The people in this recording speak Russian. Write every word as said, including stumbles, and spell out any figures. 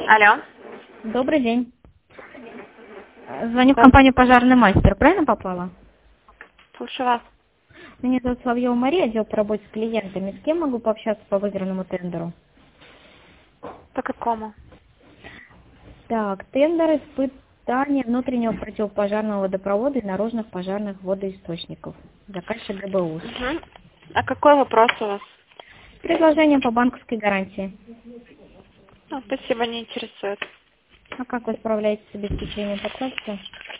Алло. Добрый день. Звоню в компанию «Пожарный мастер». Правильно попала? Слушаю вас. Меня зовут Соловьева Мария, отдел по работе с клиентами. С кем могу пообщаться по выигранному тендеру? По какому? Так, тендер испытания внутреннего противопожарного водопровода и наружных пожарных водоисточников. Заказчик ГБУС. Угу. А какой вопрос у вас? Предложение по банковской гарантии. Ну, спасибо, не интересует. А как вы справляетесь с обеспечением по классу?